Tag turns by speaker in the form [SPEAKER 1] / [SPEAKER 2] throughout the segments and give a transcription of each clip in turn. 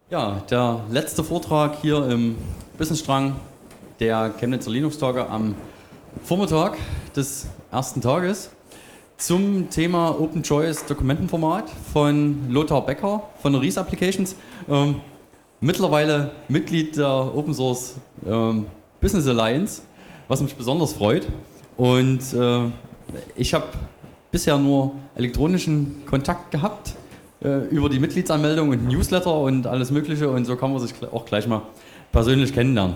[SPEAKER 1] Ja, der letzte Vortrag hier im Businessstrang der Chemnitzer Linux-Tage am Vormittag des ersten Tages zum Thema Open Choice Dokumentenformat von Lothar Becker von der Ries Applications. Mittlerweile Mitglied der Open Source Business Alliance, was mich besonders freut. Und ich habe bisher nur elektronischen Kontakt gehabt über die Mitgliedsanmeldung und Newsletter und alles Mögliche, und so kann man sich auch gleich mal persönlich kennenlernen.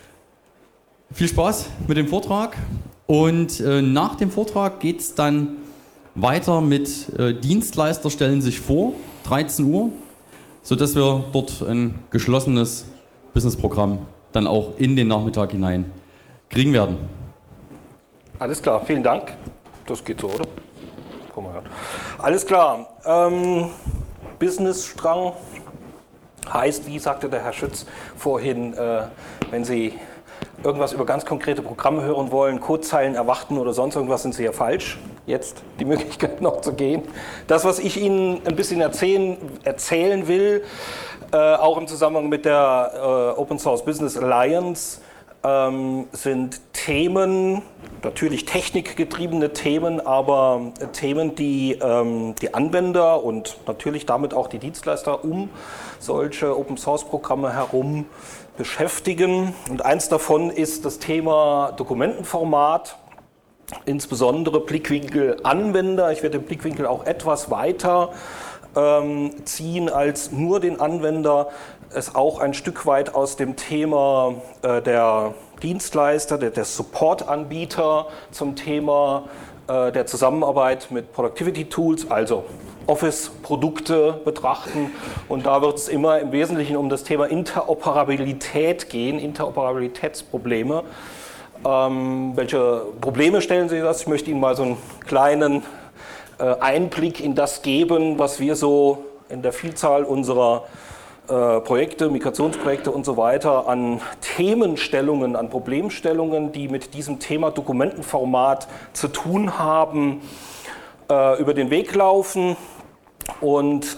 [SPEAKER 1] Viel Spaß mit dem Vortrag, und nach dem Vortrag geht es dann weiter mit Dienstleister stellen sich vor, 13 Uhr, sodass wir dort ein geschlossenes Businessprogramm dann auch in den Nachmittag hinein kriegen werden.
[SPEAKER 2] Alles klar, vielen Dank. Das geht so, oder? Komm mal her. Alles klar. Businessstrang heißt, wie sagte der Herr Schütz vorhin, wenn Sie irgendwas über ganz konkrete Programme hören wollen, Codezeilen erwarten oder sonst irgendwas, sind Sie ja falsch. Jetzt die Möglichkeit noch zu gehen. Das, was ich Ihnen ein bisschen erzählen will, auch im Zusammenhang mit der Open Source Business Alliance, sind Themen, natürlich technikgetriebene Themen, aber Themen, die die Anwender und natürlich damit auch die Dienstleister um solche Open-Source-Programme herum beschäftigen. Und eins davon ist das Thema Dokumentenformat, insbesondere Blickwinkel Anwender. Ich werde den Blickwinkel auch etwas weiter ziehen als nur den Anwender, es auch ein Stück weit aus dem Thema der Dienstleister, der Support-Anbieter zum Thema der Zusammenarbeit mit Productivity Tools, also Office-Produkte betrachten. Und da wird es immer im Wesentlichen um das Thema Interoperabilität gehen, Interoperabilitätsprobleme. Welche Probleme stellen Sie das? Ich möchte Ihnen mal so einen kleinen Einblick in das geben, was wir so in der Vielzahl unserer Projekte, Migrationsprojekte und so weiter an Themenstellungen, an Problemstellungen, die mit diesem Thema Dokumentenformat zu tun haben, über den Weg laufen. Und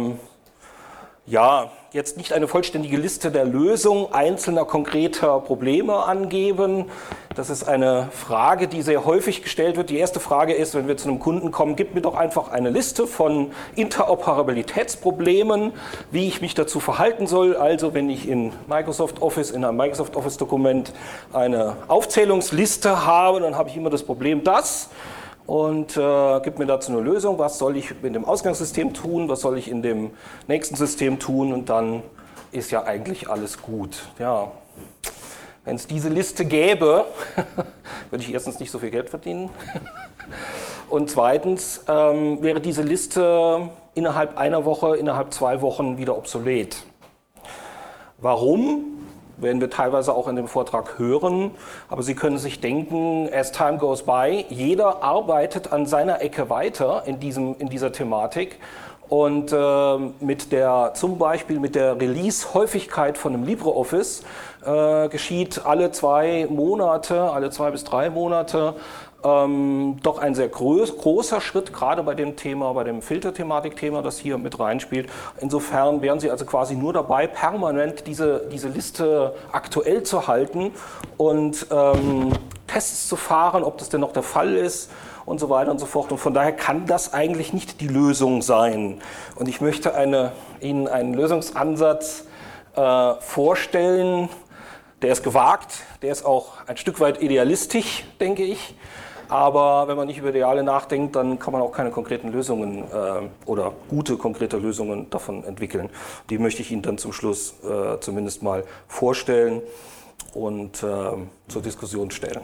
[SPEAKER 2] ja, jetzt nicht eine vollständige Liste der Lösung einzelner konkreter Probleme angeben. Das ist eine Frage, die sehr häufig gestellt wird. Die erste Frage ist, wenn wir zu einem Kunden kommen, gib mir doch einfach eine Liste von Interoperabilitätsproblemen, wie ich mich dazu verhalten soll. Also wenn ich in Microsoft Office, in einem Microsoft Office Dokument eine Aufzählungsliste habe, dann habe ich immer das Problem, das. Und gibt mir dazu eine Lösung, was soll ich in dem Ausgangssystem tun, was soll ich in dem nächsten System tun, und dann ist ja eigentlich alles gut. Ja. Wenn es diese Liste gäbe, würde ich erstens nicht so viel Geld verdienen, und zweitens wäre diese Liste innerhalb einer Woche, innerhalb 2 Wochen wieder obsolet. Warum? Werden wir teilweise auch in dem Vortrag hören, aber Sie können sich denken, as time goes by, jeder arbeitet an seiner Ecke weiter in dieser Thematik, und zum Beispiel mit der Release-Häufigkeit von einem LibreOffice geschieht alle 2 bis 3 Monate doch ein sehr großer Schritt, gerade bei dem Thema, bei dem Filterthematik-Thema, das hier mit reinspielt. Insofern wären Sie also quasi nur dabei, permanent diese Liste aktuell zu halten und Tests zu fahren, ob das denn noch der Fall ist und so weiter und so fort. Und von daher kann das eigentlich nicht die Lösung sein. Und ich möchte Ihnen einen Lösungsansatz vorstellen, der ist gewagt, der ist auch ein Stück weit idealistisch, denke ich. Aber wenn man nicht über Ideale nachdenkt, dann kann man auch keine konkreten Lösungen oder gute konkrete Lösungen davon entwickeln. Die möchte ich Ihnen dann zum Schluss zumindest mal vorstellen und zur Diskussion stellen.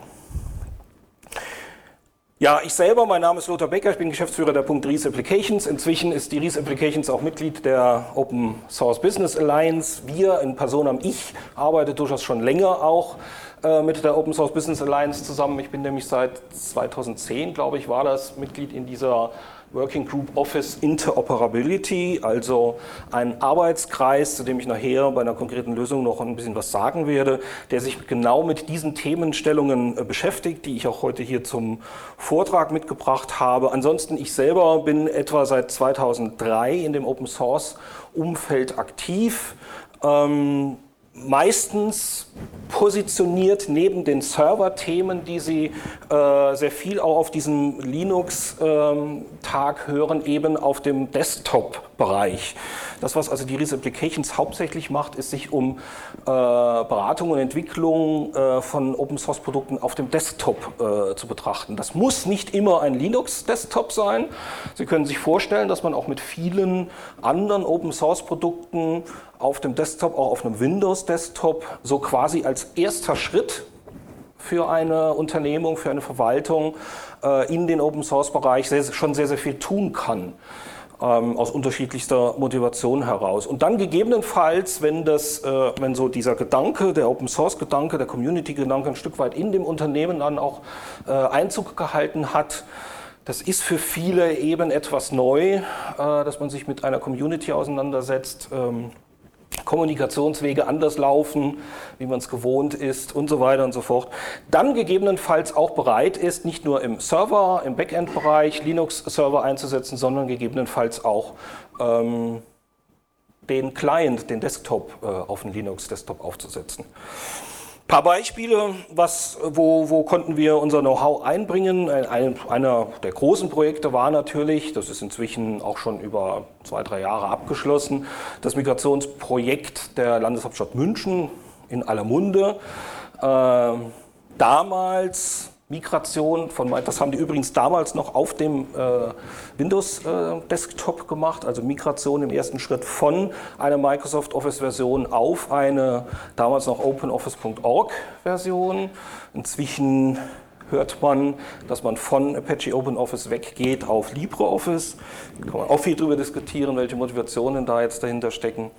[SPEAKER 2] Ja, ich selber, mein Name ist Lothar Becker, ich bin Geschäftsführer der Ries Applications. Inzwischen ist die Ries Applications auch Mitglied der Open Source Business Alliance. Wir in Personam, ich arbeite durchaus schon länger auch mit der Open Source Business Alliance zusammen. Ich bin nämlich seit 2010, glaube ich, war das Mitglied in dieser Working Group Office Interoperability, also ein Arbeitskreis, zu dem ich nachher bei einer konkreten Lösung noch ein bisschen was sagen werde, der sich genau mit diesen Themenstellungen beschäftigt, die ich auch heute hier zum Vortrag mitgebracht habe. Ansonsten, ich selber bin etwa seit 2003 in dem Open Source Umfeld aktiv. Meistens positioniert neben den Server-Themen, die Sie sehr viel auch auf diesem Linux-Tag hören, eben auf dem Desktop-Bereich. Das, was also die RIS Applications hauptsächlich macht, ist sich um Beratung und Entwicklung von Open-Source-Produkten auf dem Desktop zu betrachten. Das muss nicht immer ein Linux-Desktop sein. Sie können sich vorstellen, dass man auch mit vielen anderen Open-Source-Produkten auf dem Desktop, auch auf einem Windows-Desktop, so quasi als erster Schritt für eine Unternehmung, für eine Verwaltung in den Open-Source-Bereich schon sehr, sehr viel tun kann. Aus unterschiedlichster Motivation heraus. Und dann gegebenenfalls, wenn so dieser Gedanke, der Open-Source-Gedanke, der Community-Gedanke ein Stück weit in dem Unternehmen dann auch Einzug gehalten hat, das ist für viele eben etwas neu, dass man sich mit einer Community auseinandersetzt, Kommunikationswege anders laufen, wie man es gewohnt ist und so weiter und so fort, dann gegebenenfalls auch bereit ist, nicht nur im Server, im Backend-Bereich Linux-Server einzusetzen, sondern gegebenenfalls auch den Client, den Desktop auf den Linux-Desktop aufzusetzen. Ein paar Beispiele, wo konnten wir unser Know-how einbringen. Einer der großen Projekte war natürlich, das ist inzwischen auch schon über 2-3 Jahre abgeschlossen, das Migrationsprojekt der Landeshauptstadt München in aller Munde. Damals Migration das haben die übrigens damals noch auf dem Windows-Desktop gemacht, also Migration im ersten Schritt von einer Microsoft Office-Version auf eine damals noch OpenOffice.org-Version. Inzwischen hört man, dass man von Apache OpenOffice weggeht auf LibreOffice. Da kann man auch viel darüber diskutieren, welche Motivationen da jetzt dahinter stecken.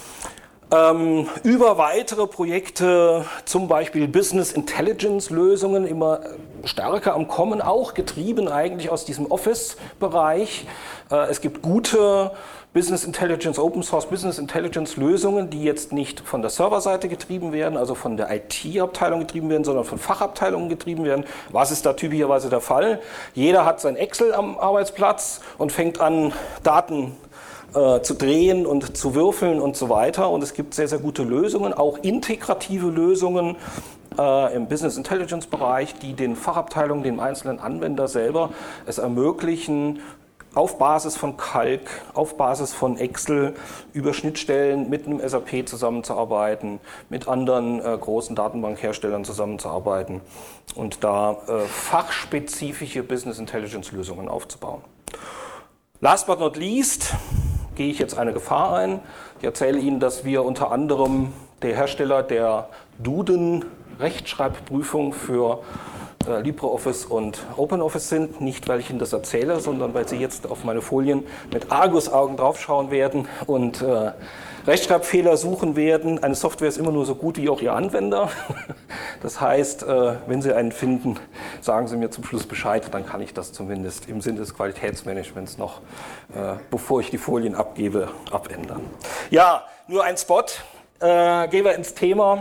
[SPEAKER 2] Über weitere Projekte, zum Beispiel Business Intelligence Lösungen, immer stärker am Kommen, auch getrieben eigentlich aus diesem Office-Bereich. Es gibt gute Business Intelligence, Open Source Business Intelligence Lösungen, die jetzt nicht von der Serverseite getrieben werden, also von der IT-Abteilung getrieben werden, sondern von Fachabteilungen getrieben werden. Was ist da typischerweise der Fall? Jeder hat sein Excel am Arbeitsplatz und fängt an, Daten zu drehen und zu würfeln und so weiter. Und es gibt sehr, sehr gute Lösungen, auch integrative Lösungen im Business Intelligence Bereich, die den Fachabteilungen, dem einzelnen Anwender selber es ermöglichen, auf Basis von Calc, auf Basis von Excel über Schnittstellen mit einem SAP zusammenzuarbeiten, mit anderen großen Datenbankherstellern zusammenzuarbeiten und da fachspezifische Business Intelligence Lösungen aufzubauen. Last but not least gehe ich jetzt eine Gefahr ein. Ich erzähle Ihnen, dass wir unter anderem der Hersteller der Duden-Rechtschreibprüfung für LibreOffice und OpenOffice sind. Nicht, weil ich Ihnen das erzähle, sondern weil Sie jetzt auf meine Folien mit Argusaugen draufschauen werden und Rechtschreibfehler suchen werden. Eine Software ist immer nur so gut wie auch ihr Anwender. Das heißt, wenn Sie einen finden, sagen Sie mir zum Schluss Bescheid, dann kann ich das zumindest im Sinne des Qualitätsmanagements noch, bevor ich die Folien abgebe, abändern. Ja, nur ein Spot. Gehen wir ins Thema.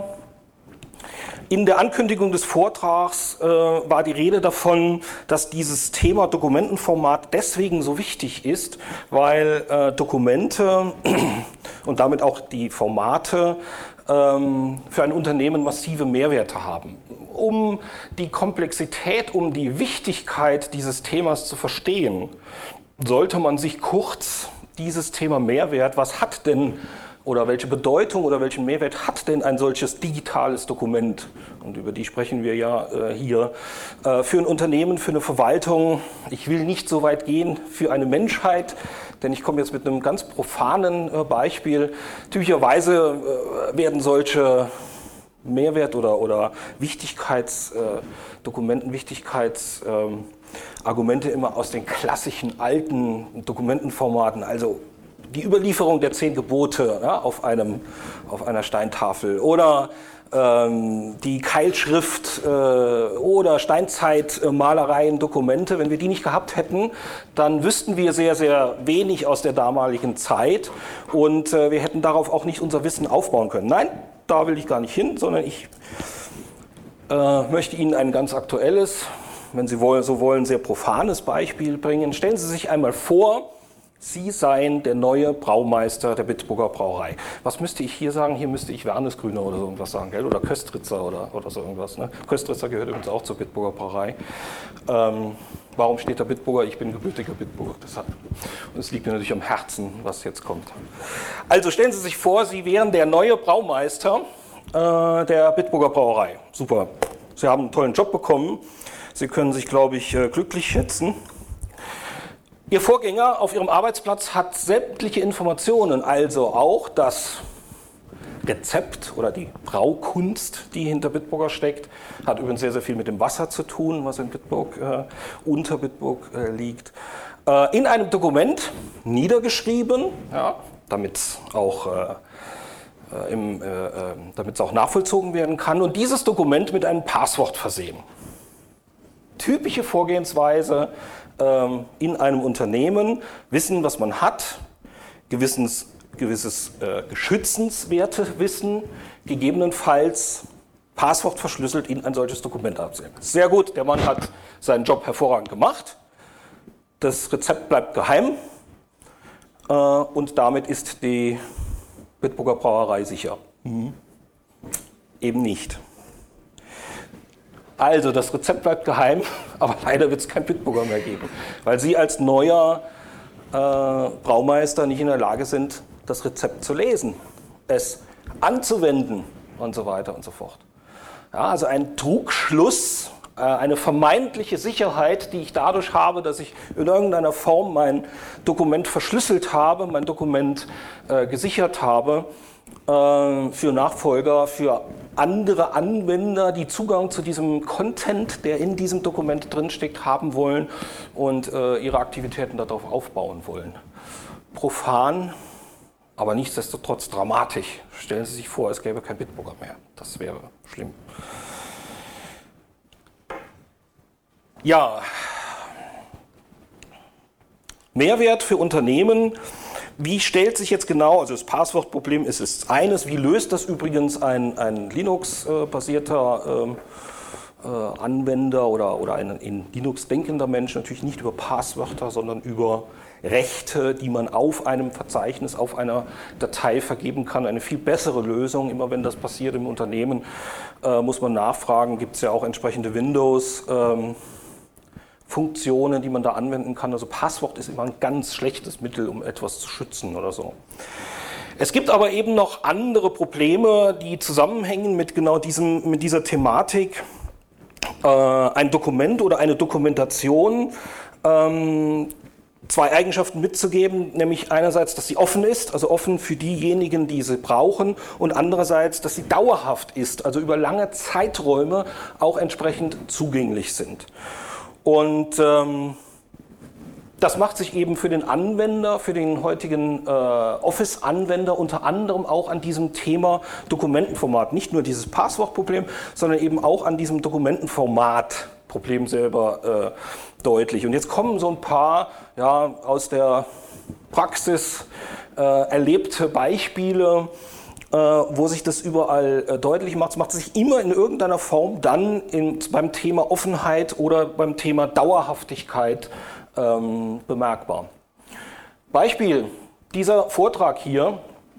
[SPEAKER 2] In der Ankündigung des Vortrags war die Rede davon, dass dieses Thema Dokumentenformat deswegen so wichtig ist, weil Dokumente und damit auch die Formate für ein Unternehmen massive Mehrwerte haben. Um die Komplexität, um die Wichtigkeit dieses Themas zu verstehen, sollte man sich kurz dieses Thema Mehrwert, was hat denn oder welche Bedeutung oder welchen Mehrwert hat denn ein solches digitales Dokument? Und über die sprechen wir ja hier. Für ein Unternehmen, für eine Verwaltung, ich will nicht so weit gehen, für eine Menschheit, denn ich komme jetzt mit einem ganz profanen Beispiel. Typischerweise werden solche Mehrwert- oder Wichtigkeitsdokumenten, Wichtigkeitsargumente immer aus den klassischen alten Dokumentenformaten, also die Überlieferung der 10 Gebote, ja, auf einer Steintafel oder die Keilschrift oder Steinzeitmalereien, Dokumente, wenn wir die nicht gehabt hätten, dann wüssten wir sehr, sehr wenig aus der damaligen Zeit und wir hätten darauf auch nicht unser Wissen aufbauen können. Nein, da will ich gar nicht hin, sondern ich möchte Ihnen ein ganz aktuelles, wenn Sie so wollen, sehr profanes Beispiel bringen. Stellen Sie sich einmal vor, Sie seien der neue Braumeister der Bitburger Brauerei. Was müsste ich hier sagen? Hier müsste ich Wernesgrüner oder so irgendwas sagen, gell? Oder Köstritzer oder so irgendwas. Ne? Köstritzer gehört übrigens auch zur Bitburger Brauerei. Warum steht da Bitburger? Ich bin gebürtiger Bitburger, deshalb. Und es liegt mir natürlich am Herzen, was jetzt kommt. Also stellen Sie sich vor, Sie wären der neue Braumeister der Bitburger Brauerei. Super. Sie haben einen tollen Job bekommen. Sie können sich, glaube ich, glücklich schätzen. Ihr Vorgänger auf Ihrem Arbeitsplatz hat sämtliche Informationen, also auch das Rezept oder die Braukunst, die hinter Bitburger steckt, hat übrigens sehr, sehr viel mit dem Wasser zu tun, was in Bitburg, unter Bitburg liegt, in einem Dokument niedergeschrieben, ja, damit es auch nachvollzogen werden kann und dieses Dokument mit einem Passwort versehen. Typische Vorgehensweise in einem Unternehmen, wissen, was man hat, gewisses geschützenswerte Wissen, gegebenenfalls Passwort verschlüsselt in ein solches Dokument absehen. Sehr gut, der Mann hat seinen Job hervorragend gemacht, das Rezept bleibt geheim und damit ist die Bitburger Brauerei sicher. Eben nicht. Also das Rezept bleibt geheim, aber leider wird es kein Bitburger mehr geben, weil Sie als neuer Braumeister nicht in der Lage sind, das Rezept zu lesen, es anzuwenden und so weiter und so fort. Ja, also ein Trugschluss, eine vermeintliche Sicherheit, die ich dadurch habe, dass ich in irgendeiner Form mein Dokument verschlüsselt habe, mein Dokument gesichert habe, für Nachfolger, für andere Anwender, die Zugang zu diesem Content, der in diesem Dokument drinsteckt, haben wollen und ihre Aktivitäten darauf aufbauen wollen. Profan, aber nichtsdestotrotz dramatisch. Stellen Sie sich vor, es gäbe kein Bitburger mehr. Das wäre schlimm. Ja, Mehrwert für Unternehmen. Wie stellt sich jetzt genau, also das Passwortproblem ist eines, wie löst das übrigens ein Linux-basierter Anwender oder ein in Linux denkender Mensch, natürlich nicht über Passwörter, sondern über Rechte, die man auf einem Verzeichnis, auf einer Datei vergeben kann. Eine viel bessere Lösung, immer wenn das passiert im Unternehmen, muss man nachfragen, gibt es ja auch entsprechende Windows- Funktionen, die man da anwenden kann. Also Passwort ist immer ein ganz schlechtes Mittel, um etwas zu schützen oder so. Es gibt aber eben noch andere Probleme, die zusammenhängen mit genau mit dieser Thematik. Ein Dokument oder eine Dokumentation zwei Eigenschaften mitzugeben, nämlich einerseits, dass sie offen ist, also offen für diejenigen, die sie brauchen, und andererseits, dass sie dauerhaft ist, also über lange Zeiträume auch entsprechend zugänglich sind. Und das macht sich eben für den Anwender, für den heutigen Office-Anwender unter anderem auch an diesem Thema Dokumentenformat, nicht nur dieses Passwortproblem, sondern eben auch an diesem Dokumentenformat-Problem selber deutlich. Und jetzt kommen so ein paar aus der Praxis erlebte Beispiele, wo sich das überall deutlich macht. Es macht sich immer in irgendeiner Form dann beim Thema Offenheit oder beim Thema Dauerhaftigkeit bemerkbar. Beispiel, dieser Vortrag hier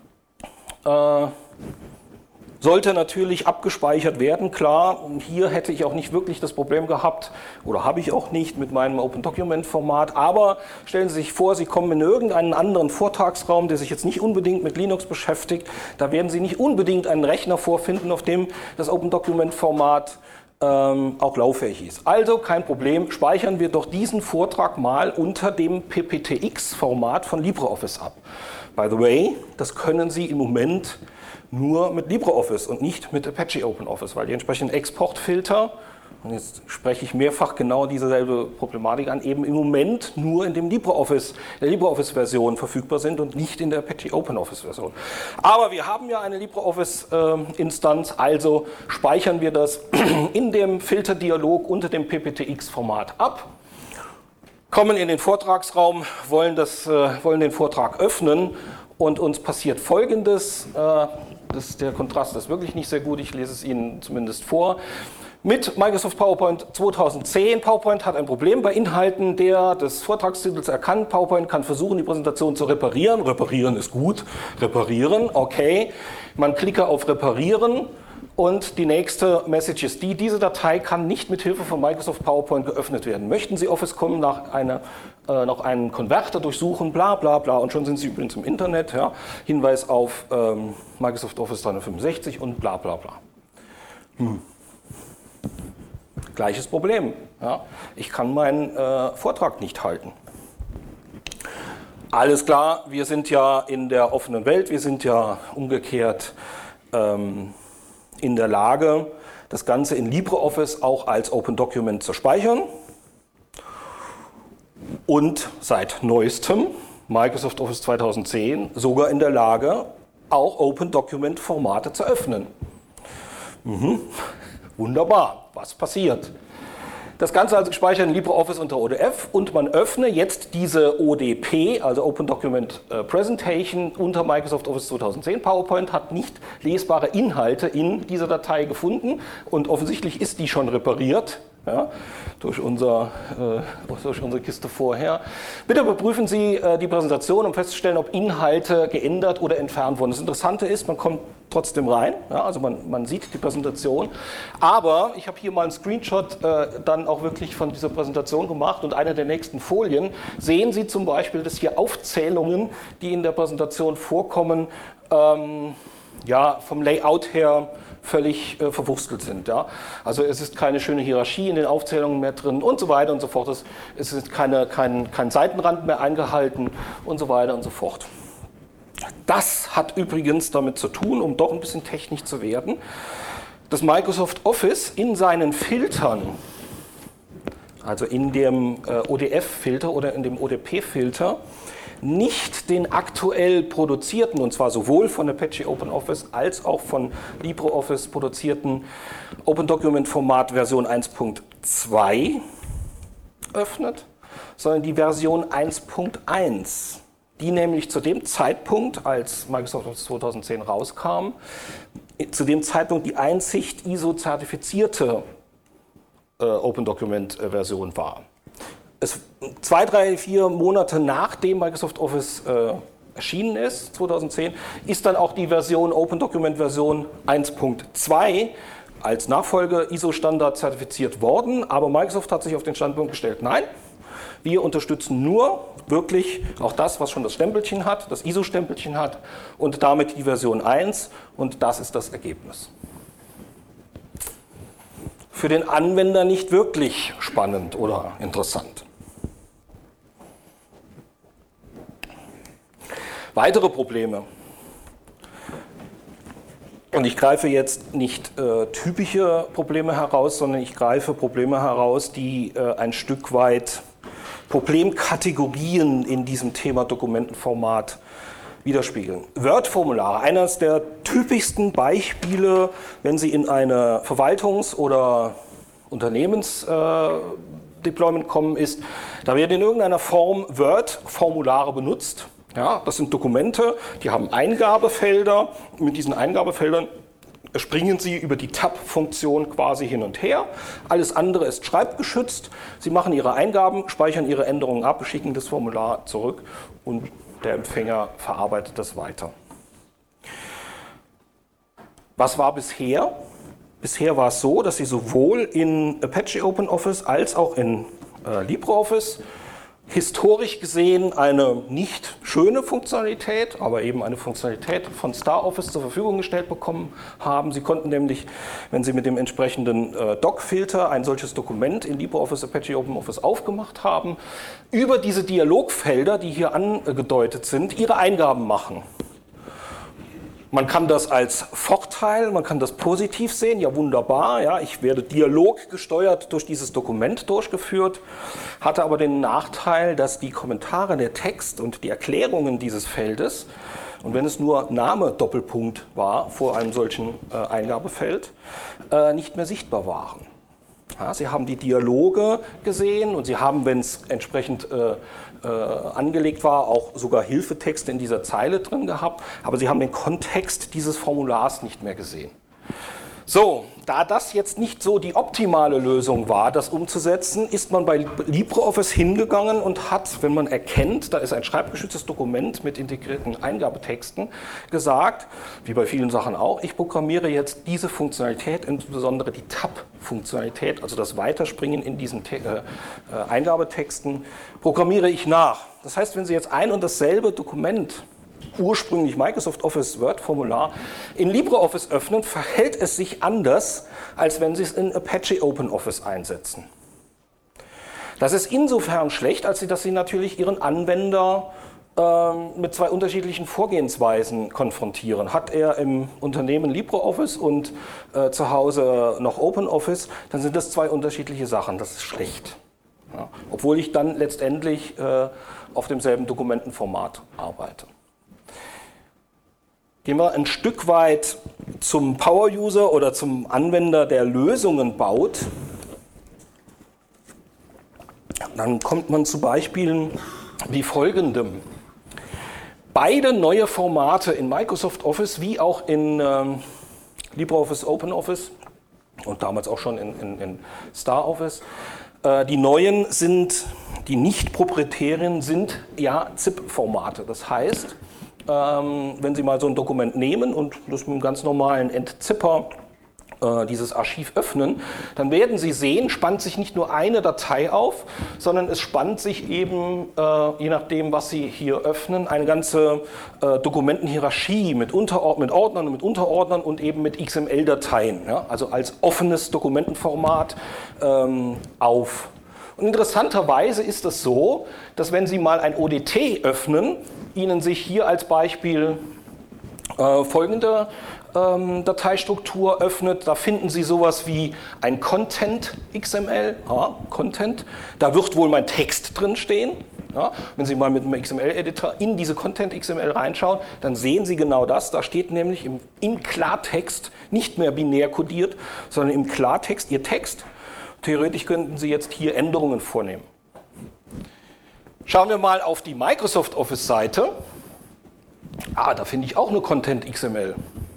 [SPEAKER 2] sollte natürlich abgespeichert werden, klar. Und hier hätte ich auch nicht wirklich das Problem gehabt, oder habe ich auch nicht mit meinem Open-Document-Format, aber stellen Sie sich vor, Sie kommen in irgendeinen anderen Vortragsraum, der sich jetzt nicht unbedingt mit Linux beschäftigt. Da werden Sie nicht unbedingt einen Rechner vorfinden, auf dem das Open-Document-Format auch lauffähig ist. Also kein Problem, speichern wir doch diesen Vortrag mal unter dem PPTX-Format von LibreOffice ab. By the way, das können Sie im Moment nur mit LibreOffice und nicht mit Apache OpenOffice, weil die entsprechenden Exportfilter Und jetzt spreche ich mehrfach genau dieselbe Problematik an, eben im Moment nur in der LibreOffice-Version verfügbar sind und nicht in der Apache OpenOffice-Version. Aber wir haben ja eine LibreOffice-Instanz, also speichern wir das in dem Filterdialog unter dem PPTX-Format ab, kommen in den Vortragsraum, wollen den Vortrag öffnen und uns passiert Folgendes. Der Kontrast ist wirklich nicht sehr gut, ich lese es Ihnen zumindest vor. Mit Microsoft PowerPoint 2010. PowerPoint hat ein Problem bei Inhalten des Vortragstitels erkannt. PowerPoint kann versuchen, die Präsentation zu reparieren. Reparieren ist gut. Reparieren, okay. Man klicke auf Reparieren und die nächste Message ist diese Datei kann nicht mit Hilfe von Microsoft PowerPoint geöffnet werden. Möchten Sie Office.com nach einen Konverter durchsuchen, bla bla bla, und schon sind Sie übrigens im Internet. Ja. Hinweis auf Microsoft Office 365 und bla bla bla. Gleiches Problem. Ja. Ich kann meinen Vortrag nicht halten. Alles klar, wir sind ja in der offenen Welt, wir sind ja umgekehrt in der Lage, das Ganze in LibreOffice auch als Open Document zu speichern. Und seit neuestem, Microsoft Office 2010, sogar in der Lage, auch Open Document Formate zu öffnen. Wunderbar, was passiert? Das Ganze also gespeichert in LibreOffice unter ODF und man öffne jetzt diese ODP, also Open Document Presentation unter Microsoft Office 2010. PowerPoint hat nicht lesbare Inhalte in dieser Datei gefunden und offensichtlich ist die schon repariert. Ja, durch unsere Kiste vorher. Bitte überprüfen Sie die Präsentation, um festzustellen, ob Inhalte geändert oder entfernt wurden. Das Interessante ist, man kommt trotzdem rein, ja, also man sieht die Präsentation, aber ich habe hier mal einen Screenshot dann auch wirklich von dieser Präsentation gemacht und einer der nächsten Folien sehen Sie zum Beispiel, dass hier Aufzählungen, die in der Präsentation vorkommen, ja, vom Layout her völlig verwurstelt sind. Ja? Also es ist keine schöne Hierarchie in den Aufzählungen mehr drin und so weiter und so fort. Es ist kein Seitenrand mehr eingehalten und so weiter und so fort. Das hat übrigens damit zu tun, um doch ein bisschen technisch zu werden, dass Microsoft Office in seinen Filtern, also in dem ODF-Filter oder in dem ODP-Filter, nicht den aktuell produzierten, und zwar sowohl von Apache OpenOffice als auch von LibreOffice produzierten Open Document Format Version 1.2 öffnet, sondern die Version 1.1, die nämlich zu dem Zeitpunkt, als Microsoft Office 2010 rauskam, zu dem Zeitpunkt die einzig ISO-zertifizierte Open Document Version war. 2, 3, 4 Monate nachdem Microsoft Office erschienen ist, 2010, ist dann auch die Version Open Document Version 1.2 als Nachfolger ISO-Standard zertifiziert worden, aber Microsoft hat sich auf den Standpunkt gestellt, nein, wir unterstützen nur wirklich auch das, was schon das Stempelchen hat, das ISO-Stempelchen hat und damit die Version 1 und das ist das Ergebnis. Für den Anwender nicht wirklich spannend oder interessant. Weitere Probleme. Und ich greife jetzt nicht typische Probleme heraus, sondern ich greife Probleme heraus, die ein Stück weit Problemkategorien in diesem Thema Dokumentenformat widerspiegeln. Word-Formulare, eines der typischsten Beispiele, wenn Sie in eine Verwaltungs- oder Unternehmensdeployment kommen, ist, da werden in irgendeiner Form Word-Formulare benutzt. Ja, das sind Dokumente, die haben Eingabefelder. Mit diesen Eingabefeldern springen Sie über die Tab-Funktion quasi hin und her. Alles andere ist schreibgeschützt. Sie machen Ihre Eingaben, speichern Ihre Änderungen ab, schicken das Formular zurück und der Empfänger verarbeitet das weiter. Was war bisher? Bisher war es so, dass Sie sowohl in Apache OpenOffice als auch in LibreOffice historisch gesehen eine nicht schöne Funktionalität, aber eben eine Funktionalität von StarOffice zur Verfügung gestellt bekommen haben. Sie konnten nämlich, wenn Sie mit dem entsprechenden Doc-Filter ein solches Dokument in LibreOffice Apache OpenOffice aufgemacht haben, über diese Dialogfelder, die hier angedeutet sind, Ihre Eingaben machen. Man kann das als Vorteil, man kann das positiv sehen, ja wunderbar, ja, ich werde dialoggesteuert durch dieses Dokument durchgeführt, hatte aber den Nachteil, dass die Kommentare, der Text und die Erklärungen dieses Feldes, und wenn es nur Name Doppelpunkt war vor einem solchen Eingabefeld, nicht mehr sichtbar waren. Ja, Sie haben die Dialoge gesehen und Sie haben, wenn es entsprechend angelegt war, auch sogar Hilfetexte in dieser Zeile drin gehabt, aber Sie haben den Kontext dieses Formulars nicht mehr gesehen. So, da das jetzt nicht so die optimale Lösung war, das umzusetzen, ist man bei LibreOffice hingegangen und hat, wenn man erkennt, da ist ein schreibgeschütztes Dokument mit integrierten Eingabetexten, gesagt, wie bei vielen Sachen auch, ich programmiere jetzt diese Funktionalität, insbesondere die Tab-Funktionalität, also das Weiterspringen in diesen Eingabetexten, programmiere ich nach. Das heißt, wenn Sie jetzt ein und dasselbe Dokument, ursprünglich Microsoft Office Word-Formular, in LibreOffice öffnen, verhält es sich anders, als wenn Sie es in Apache OpenOffice einsetzen. Das ist insofern schlecht, als dass Sie natürlich Ihren Anwender mit zwei unterschiedlichen Vorgehensweisen konfrontieren. Hat er im Unternehmen LibreOffice und zu Hause noch OpenOffice, dann sind das zwei unterschiedliche Sachen. Das ist schlecht. Ja, obwohl ich dann letztendlich auf demselben Dokumentenformat arbeite. Gehen wir ein Stück weit zum Power-User oder zum Anwender, der Lösungen baut. Dann kommt man zu Beispielen wie folgendem. Beide neue Formate in Microsoft Office wie auch in LibreOffice OpenOffice und damals auch schon in StarOffice, die neuen sind, die nicht proprietären sind ja ZIP-Formate. Das heißt, wenn Sie mal so ein Dokument nehmen und das mit einem ganz normalen Entzipper dieses Archiv öffnen, dann werden Sie sehen, spannt sich nicht nur eine Datei auf, sondern es spannt sich eben, je nachdem, was Sie hier öffnen, eine ganze Dokumentenhierarchie mit Ordnern und mit Unterordnern und eben mit XML-Dateien, ja, also als offenes Dokumentenformat auf. Und interessanterweise ist es so, dass wenn Sie mal ein ODT öffnen, Ihnen sich hier als Beispiel folgende Dateistruktur öffnet. Da finden Sie sowas wie ein Content XML, Content. Da wird wohl mein Text drin stehen. Ja, wenn Sie mal mit einem XML-Editor in diese Content XML reinschauen, dann sehen Sie genau das. Da steht nämlich im Klartext, nicht mehr binär kodiert, sondern im Klartext Ihr Text. Theoretisch könnten Sie jetzt hier Änderungen vornehmen. Schauen wir mal auf die Microsoft Office-Seite. Da finde ich auch eine Content XML.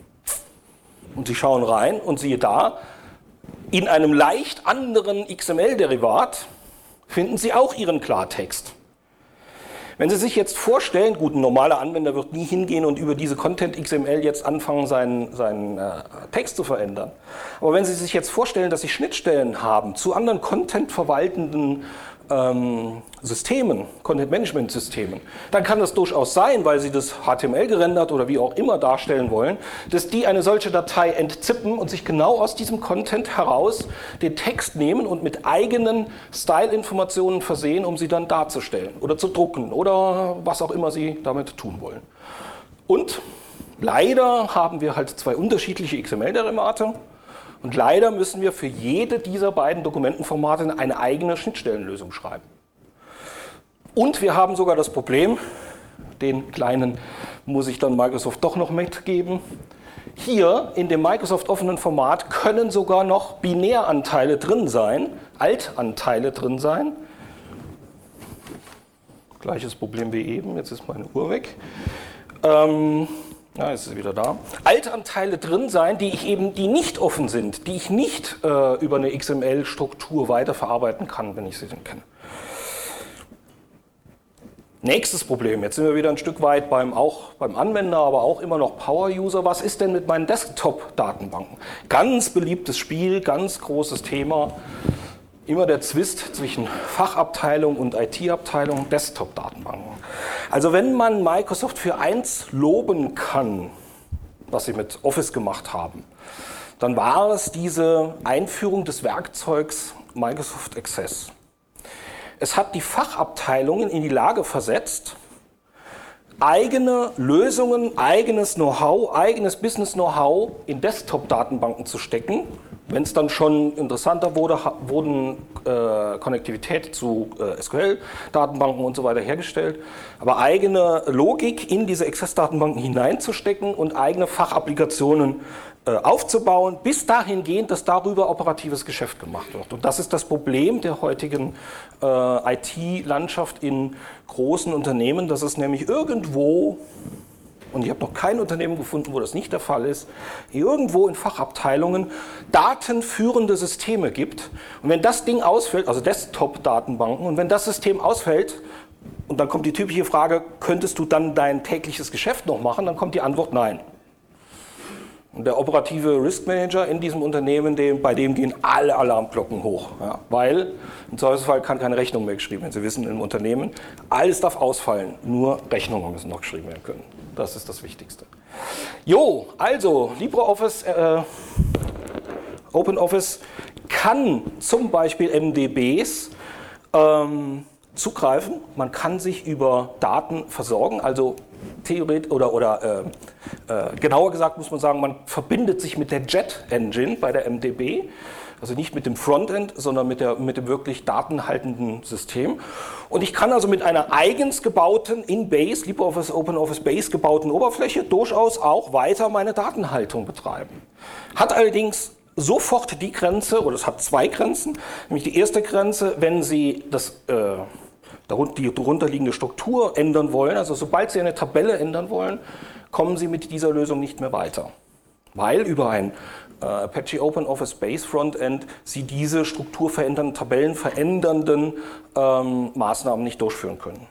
[SPEAKER 2] Und Sie schauen rein und siehe da, in einem leicht anderen XML-Derivat finden Sie auch Ihren Klartext. Wenn Sie sich jetzt vorstellen, gut, ein normaler Anwender wird nie hingehen und über diese Content XML jetzt anfangen, seinen Text zu verändern. Aber wenn Sie sich jetzt vorstellen, dass Sie Schnittstellen haben zu anderen Content-verwaltenden Systemen, Content-Management-Systemen, dann kann das durchaus sein, weil Sie das HTML gerendert oder wie auch immer darstellen wollen, dass die eine solche Datei entzippen und sich genau aus diesem Content heraus den Text nehmen und mit eigenen Style-Informationen versehen, um sie dann darzustellen oder zu drucken oder was auch immer Sie damit tun wollen. Und leider haben wir halt zwei unterschiedliche XML-Derivate. Und leider müssen wir für jede dieser beiden Dokumentenformate eine eigene Schnittstellenlösung schreiben. Und wir haben sogar das Problem, den kleinen muss ich dann Microsoft doch noch mitgeben, hier in dem Microsoft offenen Format können sogar noch Binäranteile drin sein, Altanteile drin sein. Gleiches Problem wie eben, jetzt ist meine Uhr weg. Ja, jetzt ist sie wieder da. Altanteile drin sein, die nicht offen sind, die ich nicht über eine XML-Struktur weiterverarbeiten kann, wenn ich sie denn kenne. Nächstes Problem, jetzt sind wir wieder ein Stück weit beim Anwender, aber auch immer noch Power-User. Was ist denn mit meinen Desktop-Datenbanken? Ganz beliebtes Spiel, ganz großes Thema. Immer der Zwist zwischen Fachabteilung und IT-Abteilung, Desktop-Datenbanken. Also wenn man Microsoft für eins loben kann, was sie mit Office gemacht haben, dann war es diese Einführung des Werkzeugs Microsoft Access. Es hat die Fachabteilungen in die Lage versetzt, eigene Lösungen, eigenes Know-how, eigenes Business-Know-how in Desktop-Datenbanken zu stecken. Wenn es dann schon interessanter wurde, wurden Konnektivität zu SQL-Datenbanken und so weiter hergestellt. Aber eigene Logik in diese Access-Datenbanken hineinzustecken und eigene Fachapplikationen aufzubauen, bis dahin gehend, dass darüber operatives Geschäft gemacht wird. Und das ist das Problem der heutigen IT-Landschaft in großen Unternehmen, dass es nämlich irgendwo, und ich habe noch kein Unternehmen gefunden, wo das nicht der Fall ist, irgendwo in Fachabteilungen datenführende Systeme gibt. Und wenn das Ding ausfällt, also Desktop-Datenbanken, und wenn das System ausfällt, und dann kommt die typische Frage, könntest du dann dein tägliches Geschäft noch machen? Dann kommt die Antwort nein. Und der operative Risk Manager in diesem Unternehmen, bei dem gehen alle Alarmglocken hoch. Ja, weil im Zweifelsfall kann keine Rechnung mehr geschrieben werden. Sie wissen, im Unternehmen, alles darf ausfallen, nur Rechnungen müssen noch geschrieben werden können. Das ist das Wichtigste. Jo, also LibreOffice, OpenOffice kann zum Beispiel MDBs zugreifen. Man kann sich über Daten versorgen, also theoretisch oder genauer gesagt muss man sagen, man verbindet sich mit der Jet Engine bei der MDB, also nicht mit dem Frontend, sondern mit dem wirklich datenhaltenden System. Und ich kann also mit einer eigens gebauten, in Base, LibreOffice OpenOffice Base gebauten Oberfläche durchaus auch weiter meine Datenhaltung betreiben. Hat allerdings sofort die Grenze, oder es hat zwei Grenzen, nämlich die erste Grenze, wenn Sie die darunterliegende Struktur ändern wollen, also sobald Sie eine Tabelle ändern wollen, kommen Sie mit dieser Lösung nicht mehr weiter, weil über ein Apache OpenOffice Base Frontend Sie diese strukturverändernden, tabellenverändernden Maßnahmen nicht durchführen können.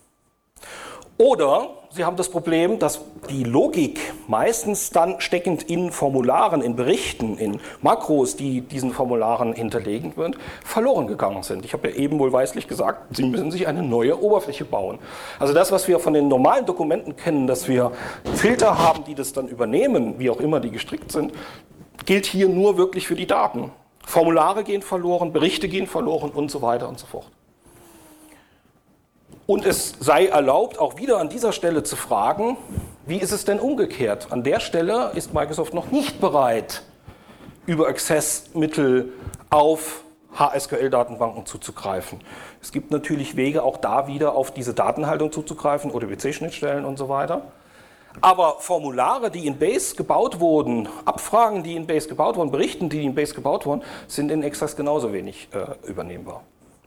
[SPEAKER 2] Oder Sie haben das Problem, dass die Logik meistens dann steckend in Formularen, in Berichten, in Makros, die diesen Formularen hinterlegen wird, verloren gegangen sind. Ich habe ja eben wohlweislich gesagt, Sie müssen sich eine neue Oberfläche bauen. Also das, was wir von den normalen Dokumenten kennen, dass wir Filter haben, die das dann übernehmen, wie auch immer die gestrickt sind, gilt hier nur wirklich für die Daten. Formulare gehen verloren, Berichte gehen verloren und so weiter und so fort. Und es sei erlaubt, auch wieder an dieser Stelle zu fragen, wie ist es denn umgekehrt? An der Stelle ist Microsoft noch nicht bereit, über Access-Mittel auf HSQL-Datenbanken zuzugreifen. Es gibt natürlich Wege, auch da wieder auf diese Datenhaltung zuzugreifen, ODBC-Schnittstellen und so weiter. Aber Formulare, die in Base gebaut wurden, Abfragen, die in Base gebaut wurden, Berichten, die in Base gebaut wurden, sind in Access genauso wenig übernehmbar.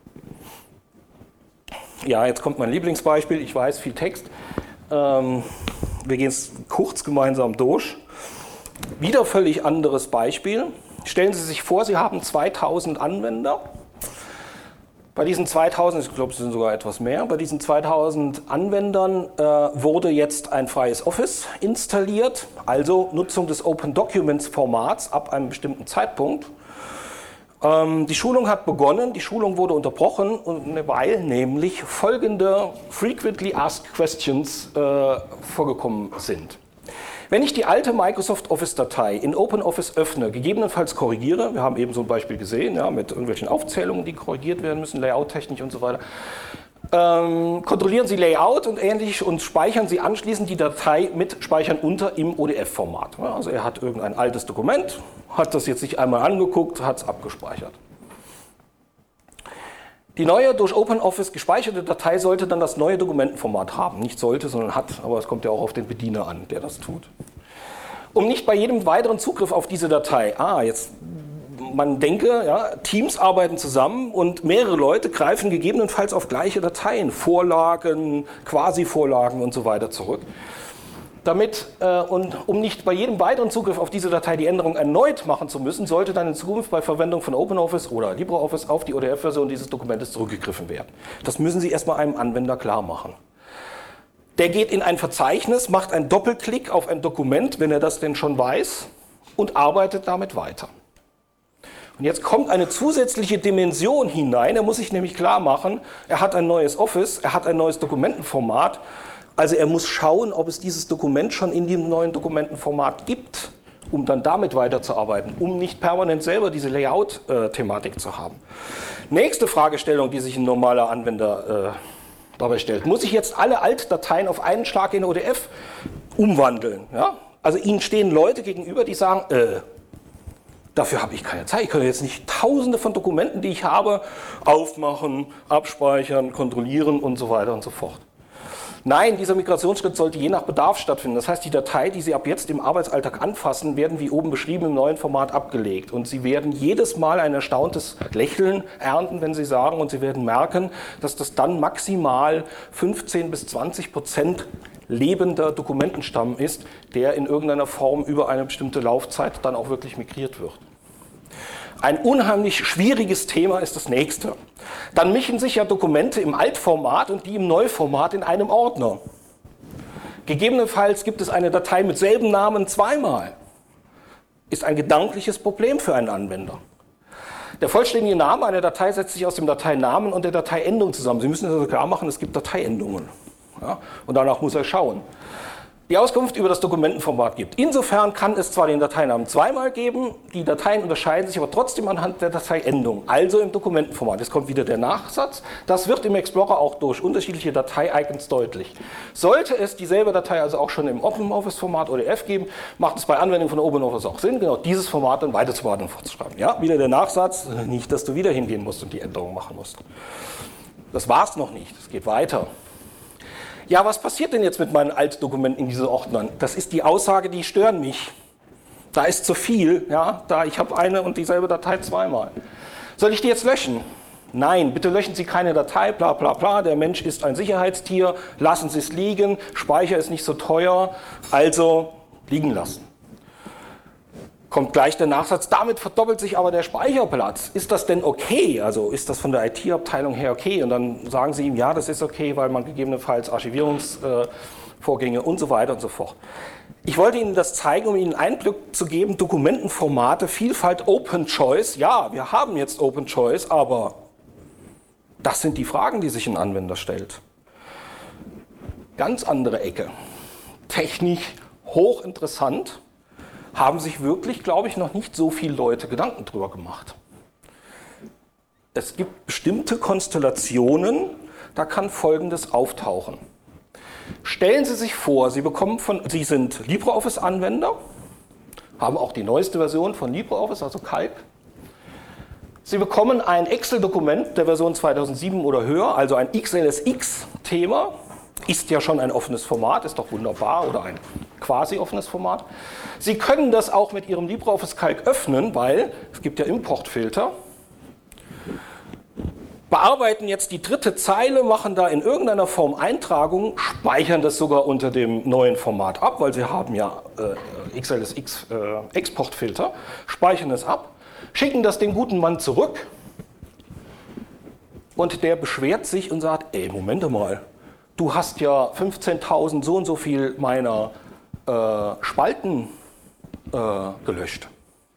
[SPEAKER 2] Ja, jetzt kommt mein Lieblingsbeispiel. Ich weiß, viel Text. Wir gehen es kurz gemeinsam durch. Wieder völlig anderes Beispiel. Stellen Sie sich vor, Sie haben 2000 Anwender. Bei diesen 2000, ich glaube, es sind sogar etwas mehr, bei diesen 2000 Anwendern wurde jetzt ein freies Office installiert, also Nutzung des Open Documents Formats ab einem bestimmten Zeitpunkt. Die Schulung hat begonnen, die Schulung wurde unterbrochen, weil nämlich folgende Frequently Asked Questions vorgekommen sind. Wenn ich die alte Microsoft Office-Datei in OpenOffice öffne, gegebenenfalls korrigiere, wir haben eben so ein Beispiel gesehen, ja, mit irgendwelchen Aufzählungen, die korrigiert werden müssen, Layout-technisch und so weiter, kontrollieren Sie Layout und ähnlich und speichern Sie anschließend die Datei mit Speichern unter im ODF-Format. Ja, also er hat irgendein altes Dokument, hat das jetzt sich einmal angeguckt, hat es abgespeichert. Die neue durch OpenOffice gespeicherte Datei sollte dann das neue Dokumentenformat haben. Nicht sollte, sondern hat, aber es kommt ja auch auf den Bediener an, der das tut. Um nicht bei jedem weiteren Zugriff auf diese Datei, man denke, ja, Teams arbeiten zusammen und mehrere Leute greifen gegebenenfalls auf gleiche Dateien, Vorlagen, Quasi-Vorlagen und so weiter zurück. Um nicht bei jedem weiteren Zugriff auf diese Datei die Änderung erneut machen zu müssen, sollte dann in Zukunft bei Verwendung von OpenOffice oder LibreOffice auf die ODF-Version dieses Dokumentes zurückgegriffen werden. Das müssen Sie erstmal einem Anwender klar machen. Der geht in ein Verzeichnis, macht einen Doppelklick auf ein Dokument, wenn er das denn schon weiß, und arbeitet damit weiter. Und jetzt kommt eine zusätzliche Dimension hinein. Er muss sich nämlich klar machen, er hat ein neues Office, er hat ein neues Dokumentenformat. Also er muss schauen, ob es dieses Dokument schon in dem neuen Dokumentenformat gibt, um dann damit weiterzuarbeiten, um nicht permanent selber diese Layout-Thematik zu haben. Nächste Fragestellung, die sich ein normaler Anwender dabei stellt. Muss ich jetzt alle Altdateien auf einen Schlag in ODF umwandeln? Ja? Also Ihnen stehen Leute gegenüber, die sagen, dafür habe ich keine Zeit. Ich kann jetzt nicht tausende von Dokumenten, die ich habe, aufmachen, abspeichern, kontrollieren und so weiter und so fort. Nein, dieser Migrationsschritt sollte je nach Bedarf stattfinden. Das heißt, die Datei, die Sie ab jetzt im Arbeitsalltag anfassen, werden wie oben beschrieben im neuen Format abgelegt. Und Sie werden jedes Mal ein erstauntes Lächeln ernten, wenn Sie sagen, und Sie werden merken, dass das dann maximal 15-20% lebender Dokumentenstamm ist, der in irgendeiner Form über eine bestimmte Laufzeit dann auch wirklich migriert wird. Ein unheimlich schwieriges Thema ist das nächste. Dann mischen sich ja Dokumente im Altformat und die im Neuformat in einem Ordner. Gegebenenfalls gibt es eine Datei mit selben Namen zweimal. Ist ein gedankliches Problem für einen Anwender. Der vollständige Name einer Datei setzt sich aus dem Dateinamen und der Dateiendung zusammen. Sie müssen also klar machen, es gibt Dateiendungen. Ja, und danach muss er schauen. Die Auskunft über das Dokumentenformat gibt. Insofern kann es zwar den Dateinamen zweimal geben, die Dateien unterscheiden sich aber trotzdem anhand der Dateiendung, also im Dokumentenformat. Jetzt kommt wieder der Nachsatz. Das wird im Explorer auch durch unterschiedliche Datei-Icons deutlich. Sollte es dieselbe Datei also auch schon im OpenOffice-Format ODF geben, macht es bei Anwendung von OpenOffice auch Sinn, genau dieses Format dann weiterzubehalten und fortzuschreiben. Ja, wieder der Nachsatz, nicht, dass du wieder hingehen musst und die Änderungen machen musst. Das war es noch nicht, es geht weiter. Ja, was passiert denn jetzt mit meinen Altdokumenten in diesen Ordnern? Das ist die Aussage, die stören mich. Da ist zu viel, ja, ich habe eine und dieselbe Datei zweimal. Soll ich die jetzt löschen? Nein, bitte löschen Sie keine Datei, bla bla bla, der Mensch ist ein Sicherheitstier, lassen Sie es liegen, Speicher ist nicht so teuer, also liegen lassen. Kommt gleich der Nachsatz, damit verdoppelt sich aber der Speicherplatz. Ist das denn okay? Also ist das von der IT-Abteilung her okay? Und dann sagen Sie ihm, ja, das ist okay, weil man gegebenenfalls Archivierungsvorgänge und so weiter und so fort. Ich wollte Ihnen das zeigen, um Ihnen Einblick zu geben, Dokumentenformate, Vielfalt, Open Choice. Ja, wir haben jetzt Open Choice, aber das sind die Fragen, die sich ein Anwender stellt. Ganz andere Ecke. Technisch hochinteressant. Haben sich wirklich, glaube ich, noch nicht so viele Leute Gedanken drüber gemacht. Es gibt bestimmte Konstellationen, da kann Folgendes auftauchen. Stellen Sie sich vor, Sie sind LibreOffice-Anwender, haben auch die neueste Version von LibreOffice, also Calc. Sie bekommen ein Excel-Dokument der Version 2007 oder höher, also ein XLSX-Thema. Ist ja schon ein offenes Format, ist doch wunderbar, oder ein quasi offenes Format. Sie können das auch mit Ihrem LibreOffice Calc öffnen, weil es gibt ja Importfilter. Bearbeiten jetzt die dritte Zeile, machen da in irgendeiner Form Eintragungen, speichern das sogar unter dem neuen Format ab, weil Sie haben ja XLSX Exportfilter, speichern es ab, schicken das dem guten Mann zurück und der beschwert sich und sagt, ey, Moment mal. Du hast ja 15.000 so und so viel meiner Spalten gelöscht.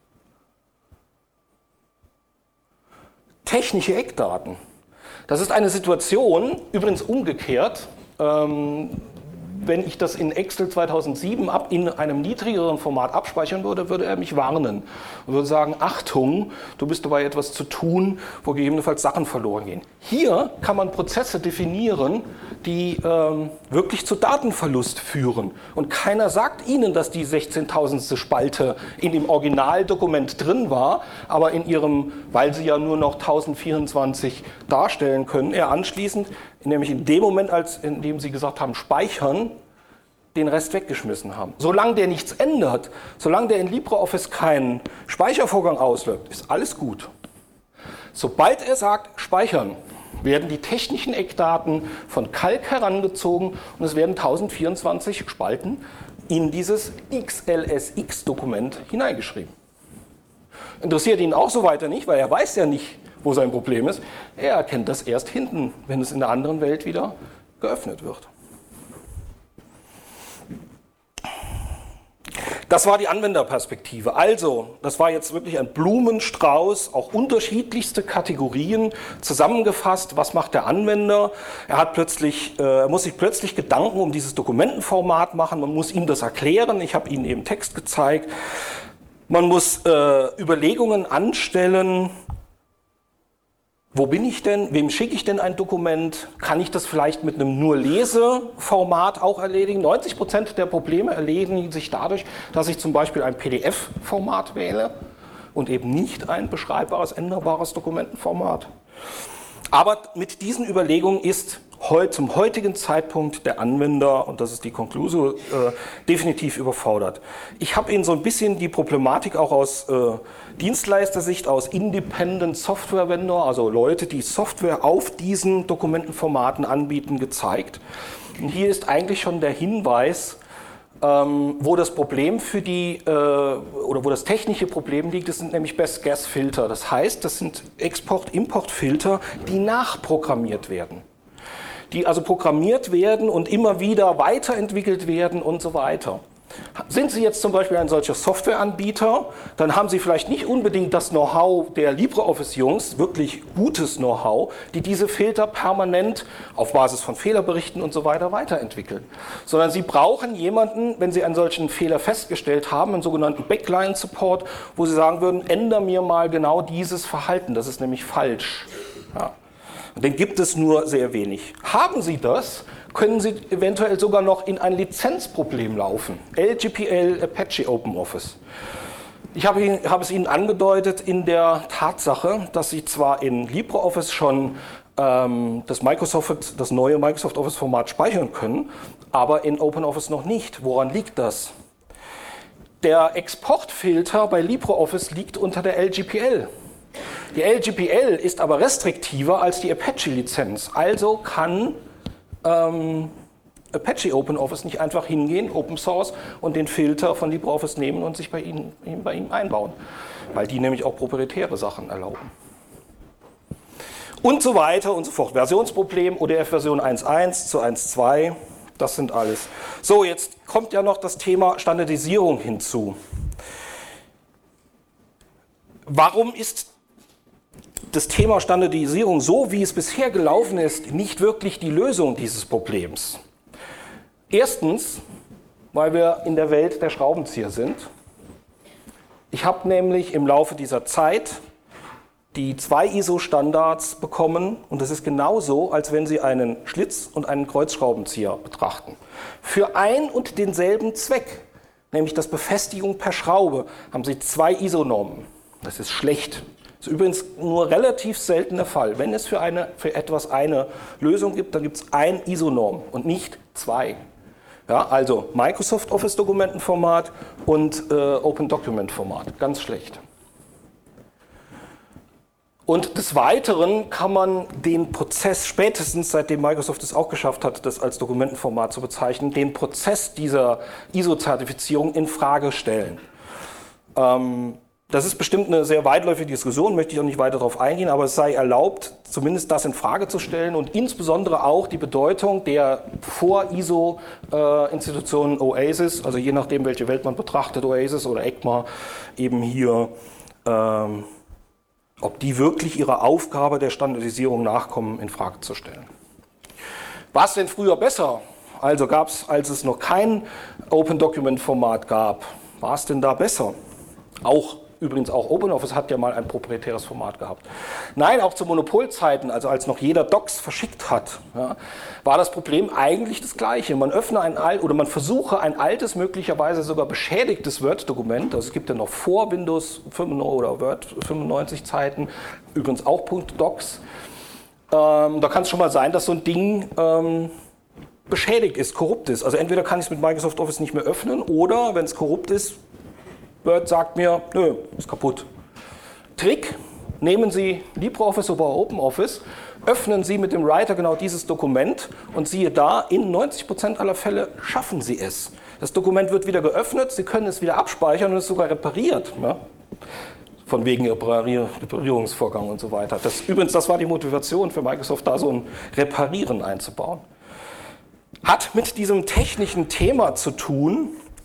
[SPEAKER 2] Technische Eckdaten. Das ist eine Situation, übrigens umgekehrt, wenn ich das in Excel 2007 in einem niedrigeren Format abspeichern würde, würde er mich warnen und würde sagen, Achtung, du bist dabei etwas zu tun, wo gegebenenfalls Sachen verloren gehen. Hier kann man Prozesse definieren, die wirklich zu Datenverlust führen. Und keiner sagt Ihnen, dass die 16.000. Spalte in dem Originaldokument drin war, aber in Ihrem, weil Sie ja nur noch 1024 darstellen können, er anschließend, nämlich in dem Moment, in dem Sie gesagt haben, speichern, den Rest weggeschmissen haben. Solange der nichts ändert, solange der in LibreOffice keinen Speichervorgang auslöst, ist alles gut. Sobald er sagt, speichern, werden die technischen Eckdaten von Calc herangezogen und es werden 1024 Spalten in dieses XLSX-Dokument hineingeschrieben. Interessiert ihn auch so weiter nicht, weil er weiß ja nicht, wo sein Problem ist. Er erkennt das erst hinten, wenn es in der anderen Welt wieder geöffnet wird. Das war die Anwenderperspektive. Also, das war jetzt wirklich ein Blumenstrauß, auch unterschiedlichste Kategorien zusammengefasst. Was macht der Anwender? Er muss sich plötzlich Gedanken um dieses Dokumentenformat machen. Man muss ihm das erklären. Ich habe Ihnen eben Text gezeigt. Man muss Überlegungen anstellen. wo bin ich denn, wem schicke ich denn ein Dokument, kann ich das vielleicht mit einem Nur-Lese-Format auch erledigen? 90% der Probleme erledigen sich dadurch, dass ich zum Beispiel ein PDF-Format wähle und eben nicht ein beschreibbares, änderbares Dokumentenformat. Aber mit diesen Überlegungen ist zum heutigen Zeitpunkt der Anwender, und das ist die Conclusio, definitiv überfordert. Ich habe Ihnen so ein bisschen die Problematik auch aus Dienstleistersicht, aus Independent Software Vendor, also Leute, die Software auf diesen Dokumentenformaten anbieten, gezeigt. Und hier ist eigentlich schon der Hinweis, wo das Problem oder wo das technische Problem liegt, das sind nämlich Best-Guess-Filter. Das heißt, das sind Export-Import-Filter, die nachprogrammiert werden. Die also programmiert werden und immer wieder weiterentwickelt werden und so weiter. Sind Sie jetzt zum Beispiel ein solcher Softwareanbieter, dann haben Sie vielleicht nicht unbedingt das Know-how der LibreOffice-Jungs, wirklich gutes Know-how, die diese Filter permanent auf Basis von Fehlerberichten und so weiter weiterentwickeln. Sondern Sie brauchen jemanden, wenn Sie einen solchen Fehler festgestellt haben, einen sogenannten Backline-Support, wo Sie sagen würden, ändere mir mal genau dieses Verhalten, das ist nämlich falsch. Ja. Den gibt es nur sehr wenig. Haben Sie das, können Sie eventuell sogar noch in ein Lizenzproblem laufen. LGPL, Apache OpenOffice. Ich habe es Ihnen angedeutet in der Tatsache, dass Sie zwar in LibreOffice schon das neue Microsoft Office Format speichern können, aber in OpenOffice noch nicht. Woran liegt das? Der Exportfilter bei LibreOffice liegt unter der LGPL. Die LGPL ist aber restriktiver als die Apache-Lizenz, also kann Apache OpenOffice nicht einfach hingehen, Open Source, und den Filter von LibreOffice nehmen und sich bei Ihnen einbauen, weil die nämlich auch proprietäre Sachen erlauben. Und so weiter und so fort. Versionsproblem, ODF-Version 1.1 zu 1.2, das sind alles. So, jetzt kommt ja noch das Thema Standardisierung hinzu. Warum ist das Thema Standardisierung, so wie es bisher gelaufen ist, nicht wirklich die Lösung dieses Problems? Erstens, weil wir in der Welt der Schraubenzieher sind. Ich habe nämlich im Laufe dieser Zeit die 2 ISO-Standards bekommen und das ist genauso, als wenn Sie einen Schlitz und einen Kreuzschraubenzieher betrachten. Für ein und denselben Zweck, nämlich das Befestigung per Schraube, haben Sie 2 ISO-Normen. Das ist schlecht. Das ist übrigens nur relativ selten der Fall. Wenn es für etwas eine Lösung gibt, dann gibt es ein ISO-Norm und nicht 2. Ja, also Microsoft Office Dokumentenformat und Open Document Format. Ganz schlecht. Und des Weiteren kann man den Prozess, spätestens seitdem Microsoft es auch geschafft hat, das als Dokumentenformat zu bezeichnen, den Prozess dieser ISO-Zertifizierung in Frage stellen. Das ist bestimmt eine sehr weitläufige Diskussion, möchte ich auch nicht weiter darauf eingehen, aber es sei erlaubt, zumindest das in Frage zu stellen und insbesondere auch die Bedeutung der Vor-ISO-Institutionen OASIS, also je nachdem, welche Welt man betrachtet, OASIS oder ECMA, eben hier, ob die wirklich ihrer Aufgabe der Standardisierung nachkommen, in Frage zu stellen. War es denn früher besser? Also gab es, als es noch kein Open-Document-Format gab, war es denn da besser? Übrigens auch OpenOffice hat ja mal ein proprietäres Format gehabt. Nein, auch zu Monopolzeiten, also als noch jeder Docs verschickt hat, ja, war das Problem eigentlich das gleiche. Man versuche ein altes, möglicherweise sogar beschädigtes Word-Dokument, also es gibt ja noch vor Windows 95 oder Word 95 Zeiten, übrigens auch .docs, da kann es schon mal sein, dass so ein Ding beschädigt ist, korrupt ist. Also entweder kann ich es mit Microsoft Office nicht mehr öffnen oder, wenn es korrupt ist, Word sagt mir, nö, ist kaputt. Trick, nehmen Sie LibreOffice oder OpenOffice, öffnen Sie mit dem Writer genau dieses Dokument und siehe da, in 90% aller Fälle schaffen Sie es. Das Dokument wird wieder geöffnet, Sie können es wieder abspeichern und es ist sogar repariert. Ja? Von wegen Reparierungsvorgang und so weiter. Das war die Motivation für Microsoft, da so ein Reparieren einzubauen. Hat mit diesem technischen Thema zu tun,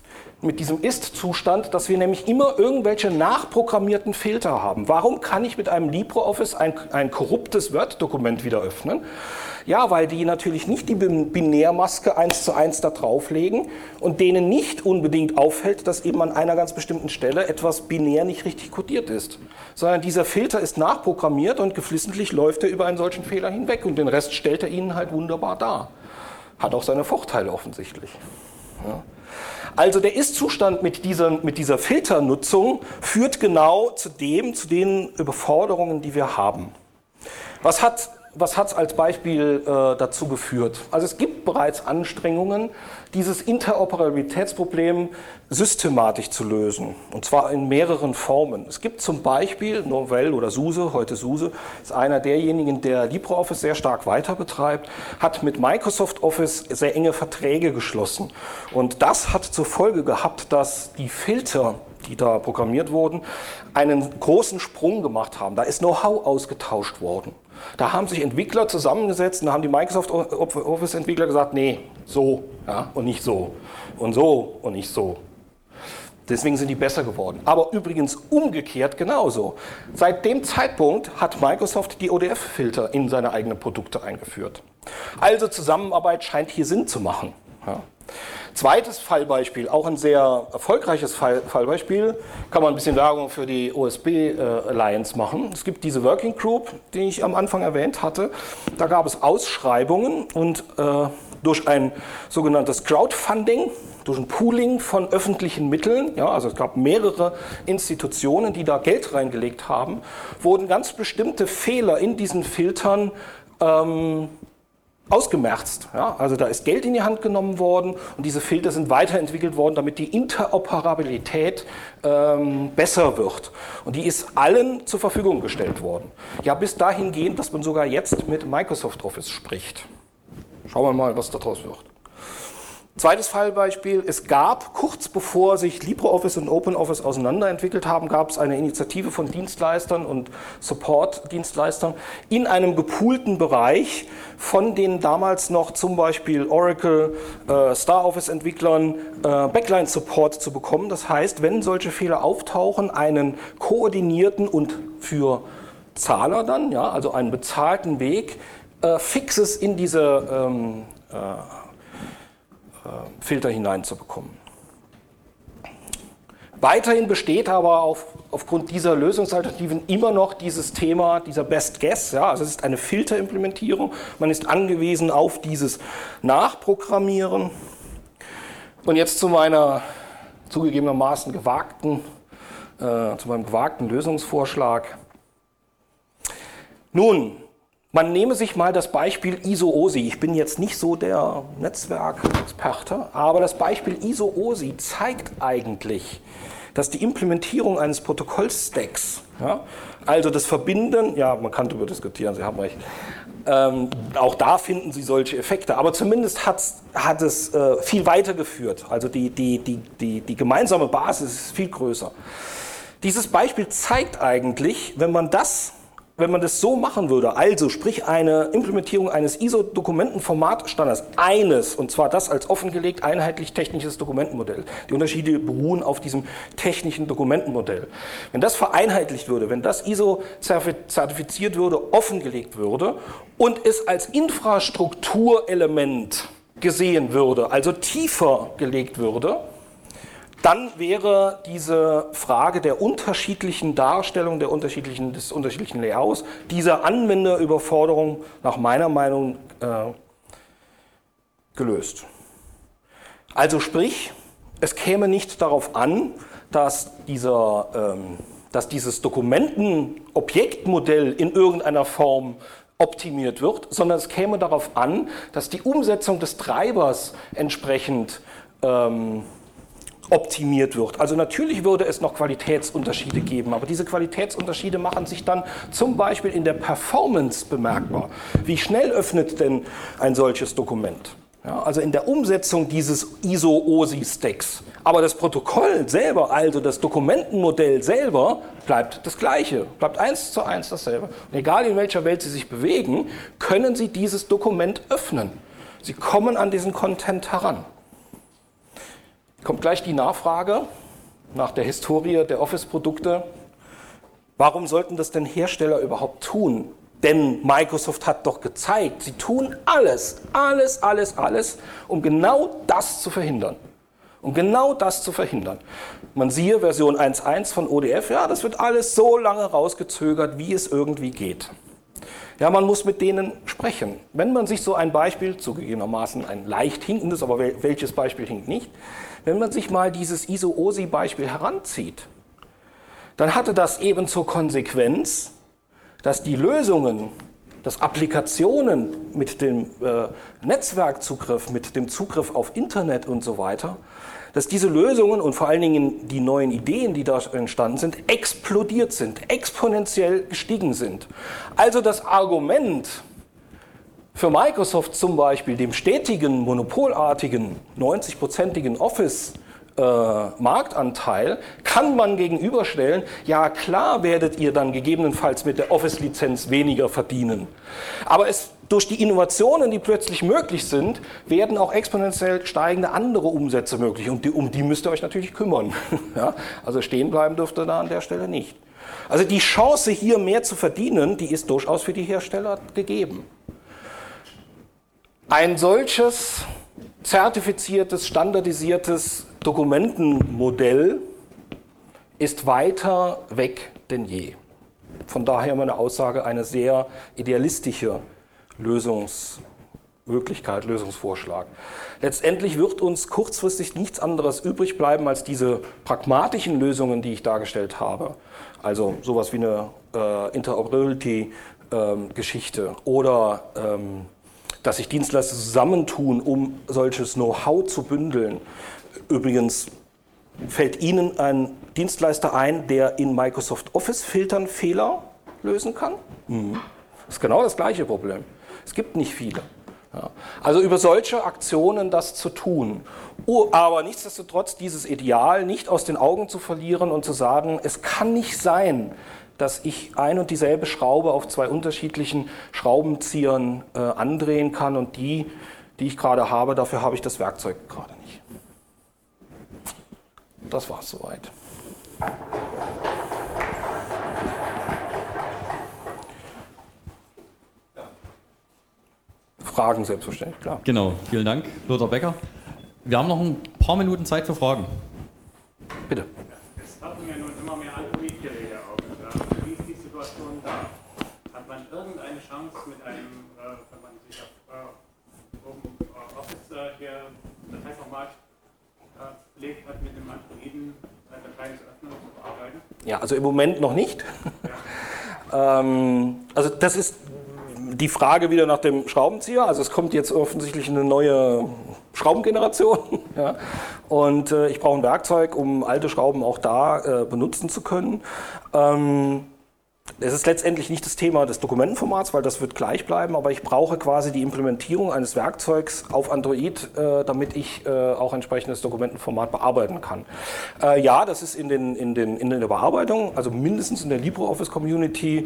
[SPEAKER 2] mit diesem Ist-Zustand, dass wir nämlich immer irgendwelche nachprogrammierten Filter haben. Warum kann ich mit einem LibreOffice ein korruptes Word-Dokument wieder öffnen? Ja, weil die natürlich nicht die Binärmaske 1:1 da drauflegen und denen nicht unbedingt auffällt, dass eben an einer ganz bestimmten Stelle etwas binär nicht richtig kodiert ist. Sondern dieser Filter ist nachprogrammiert und geflissentlich läuft er über einen solchen Fehler hinweg und den Rest stellt er Ihnen halt wunderbar dar. Hat auch seine Vorteile offensichtlich. Ja. Also der Ist-Zustand mit dieser Filternutzung führt genau zu den Überforderungen, die wir haben. Was hat es als Beispiel dazu geführt? Also es gibt bereits Anstrengungen, dieses Interoperabilitätsproblem systematisch zu lösen. Und zwar in mehreren Formen. Es gibt zum Beispiel Novell oder SUSE, heute SUSE, ist einer derjenigen, der LibreOffice sehr stark weiter betreibt, hat mit Microsoft Office sehr enge Verträge geschlossen. Und das hat zur Folge gehabt, dass die Filter, die da programmiert wurden, einen großen Sprung gemacht haben. Da ist Know-how ausgetauscht worden. Da haben sich Entwickler zusammengesetzt und da haben die Microsoft Office-Entwickler gesagt, nee, so, ja, und nicht so. Und so und nicht so. Deswegen sind die besser geworden. Aber übrigens umgekehrt genauso. Seit dem Zeitpunkt hat Microsoft die ODF-Filter in seine eigenen Produkte eingeführt. Also Zusammenarbeit scheint hier Sinn zu machen. Ja. Zweites Fallbeispiel, auch ein sehr erfolgreiches Fallbeispiel, kann man ein bisschen Werbung für die OSB Alliance machen. Es gibt diese Working Group, die ich am Anfang erwähnt hatte. Da gab es Ausschreibungen und durch ein sogenanntes Crowdfunding, durch ein Pooling von öffentlichen Mitteln, ja, also es gab mehrere Institutionen, die da Geld reingelegt haben, wurden ganz bestimmte Fehler in diesen Filtern ausgemerzt. Ja? Also da ist Geld in die Hand genommen worden und diese Filter sind weiterentwickelt worden, damit die Interoperabilität besser wird. Und die ist allen zur Verfügung gestellt worden. Ja, bis dahin gehend, dass man sogar jetzt mit Microsoft Office spricht. Schauen wir mal, was daraus wird. Zweites Fallbeispiel, es gab, kurz bevor sich LibreOffice und OpenOffice auseinanderentwickelt haben, gab es eine Initiative von Dienstleistern und Support-Dienstleistern in einem gepoolten Bereich von den damals noch zum Beispiel Oracle, StarOffice-Entwicklern Backline-Support zu bekommen. Das heißt, wenn solche Fehler auftauchen, einen koordinierten und für Zahler dann, ja, also einen bezahlten Weg, Fixes in diese Filter hineinzubekommen. Weiterhin besteht aber aufgrund dieser Lösungsalternativen immer noch dieses Thema, dieser Best Guess. Ja, also es ist eine Filterimplementierung. Man ist angewiesen auf dieses Nachprogrammieren. Und jetzt zu meiner zugegebenermaßen zu meinem gewagten Lösungsvorschlag. Nun, man nehme sich mal das Beispiel ISO-OSI. Ich bin jetzt nicht so der Netzwerkexperte, aber das Beispiel ISO-OSI zeigt eigentlich, dass die Implementierung eines Protokollstacks, ja, also das Verbinden, ja, man kann darüber diskutieren, Sie haben recht, auch da finden Sie solche Effekte, aber zumindest hat es viel weiter geführt. Also die gemeinsame Basis ist viel größer. Dieses Beispiel zeigt eigentlich, wenn man das so machen würde, also sprich eine Implementierung eines ISO-Dokumentenformatstandards, und zwar das als offengelegt einheitlich technisches Dokumentenmodell. Die Unterschiede beruhen auf diesem technischen Dokumentenmodell. Wenn das vereinheitlicht würde, wenn das ISO zertifiziert würde, offengelegt würde und es als Infrastrukturelement gesehen würde, also tiefer gelegt würde, dann wäre diese Frage der unterschiedlichen Darstellung, des unterschiedlichen Layouts, dieser Anwenderüberforderung nach meiner Meinung gelöst. Also sprich, es käme nicht darauf an, dass dieses Dokumentenobjektmodell in irgendeiner Form optimiert wird, sondern es käme darauf an, dass die Umsetzung des Treibers entsprechend optimiert wird. Also natürlich würde es noch Qualitätsunterschiede geben, aber diese Qualitätsunterschiede machen sich dann zum Beispiel in der Performance bemerkbar. Wie schnell öffnet denn ein solches Dokument? Ja, also in der Umsetzung dieses ISO-OSI-Stacks. Aber das Protokoll selber, also das Dokumentenmodell selber, bleibt das gleiche, bleibt 1:1 dasselbe. Und egal in welcher Welt Sie sich bewegen, können Sie dieses Dokument öffnen. Sie kommen an diesen Content heran. kommt gleich die Nachfrage nach der Historie der Office-Produkte. Warum sollten das denn Hersteller überhaupt tun? Denn Microsoft hat doch gezeigt, sie tun alles, um genau das zu verhindern. Man siehe Version 1.1 von ODF, ja, das wird alles so lange rausgezögert, wie es irgendwie geht. Ja, man muss mit denen sprechen. Wenn man sich so ein Beispiel, zugegebenermaßen ein leicht hinkendes, aber welches Beispiel hinkt nicht, wenn man sich mal dieses ISO-OSI-Beispiel heranzieht, dann hatte das eben zur Konsequenz, dass die Lösungen, dass Applikationen mit dem Netzwerkzugriff, mit dem Zugriff auf Internet und so weiter, dass diese Lösungen und vor allen Dingen die neuen Ideen, die da entstanden sind, explodiert sind, exponentiell gestiegen sind. Also das Argument für Microsoft zum Beispiel, dem stetigen, monopolartigen, 90-prozentigen Office-Marktanteil, kann man gegenüberstellen, ja klar werdet ihr dann gegebenenfalls mit der Office-Lizenz weniger verdienen. Aber durch die Innovationen, die plötzlich möglich sind, werden auch exponentiell steigende andere Umsätze möglich. Und um die müsst ihr euch natürlich kümmern. Ja? Also stehen bleiben dürft ihr da an der Stelle nicht. Also die Chance, hier mehr zu verdienen, die ist durchaus für die Hersteller gegeben. Ein solches zertifiziertes, standardisiertes Dokumentenmodell ist weiter weg denn je. Von daher meine Aussage, eine sehr idealistische Lösungsmöglichkeit, Lösungsvorschlag. Letztendlich wird uns kurzfristig nichts anderes übrig bleiben als diese pragmatischen Lösungen, die ich dargestellt habe. Also sowas wie eine Interoperability-Geschichte oder dass sich Dienstleister zusammentun, um solches Know-how zu bündeln. Übrigens fällt Ihnen ein Dienstleister ein, der in Microsoft Office-Filtern Fehler lösen kann? Das ist genau das gleiche Problem. Es gibt nicht viele. Ja. Also über solche Aktionen das zu tun, aber nichtsdestotrotz dieses Ideal nicht aus den Augen zu verlieren und zu sagen, es kann nicht sein, dass ich ein und dieselbe Schraube auf zwei unterschiedlichen Schraubenziehern andrehen kann und die ich gerade habe, dafür habe ich das Werkzeug gerade nicht. Das war es soweit. Fragen selbstverständlich, klar.
[SPEAKER 1] Genau, vielen Dank, Lothar Becker. Wir haben noch ein paar Minuten Zeit für Fragen.
[SPEAKER 3] Bitte. Es tauchen ja nun immer mehr Android-Geräte auf. Wie ist die Situation da? Hat man irgendeine Chance mit einem, wenn man sich auf Office hier Dateiformat legt, hat mit dem Androiden Dateien zu öffnen und zu bearbeiten?
[SPEAKER 2] Ja, also im Moment noch nicht. Ja. Also das ist die Frage wieder nach dem Schraubenzieher. Also es kommt jetzt offensichtlich eine neue Schraubengeneration. Ja. Und ich brauche ein Werkzeug, um alte Schrauben auch da benutzen zu können. Es ist letztendlich nicht das Thema des Dokumentenformats, weil das wird gleich bleiben, aber ich brauche quasi die Implementierung eines Werkzeugs auf Android, damit ich auch entsprechendes Dokumentenformat bearbeiten kann. Ja, das ist in der Bearbeitung, also mindestens in der LibreOffice-Community,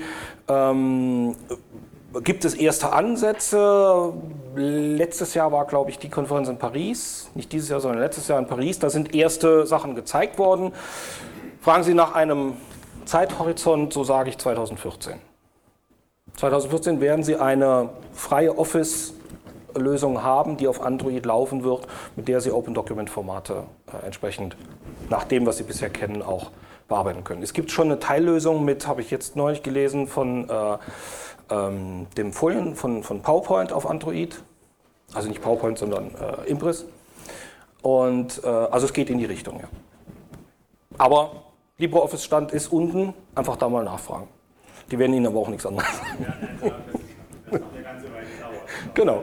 [SPEAKER 2] gibt es erste Ansätze. Letztes Jahr war, glaube ich, die Konferenz in Paris, nicht dieses Jahr, sondern letztes Jahr in Paris, da sind erste Sachen gezeigt worden. Fragen Sie nach einem Zeithorizont, so sage ich 2014. 2014 werden Sie eine freie Office-Lösung haben, die auf Android laufen wird, mit der Sie Open-Document-Formate entsprechend nach dem, was Sie bisher kennen, auch bearbeiten können. Es gibt schon eine Teillösung mit, habe ich jetzt neulich gelesen, von dem Folien von PowerPoint auf Android. Also nicht PowerPoint, sondern Impress. Und also es geht in die Richtung, ja. Aber LibreOffice-Stand ist unten, einfach da mal nachfragen. Die werden Ihnen aber auch nichts anderes sagen.
[SPEAKER 3] Ja, das noch eine ganze Weile dauert.
[SPEAKER 2] Genau.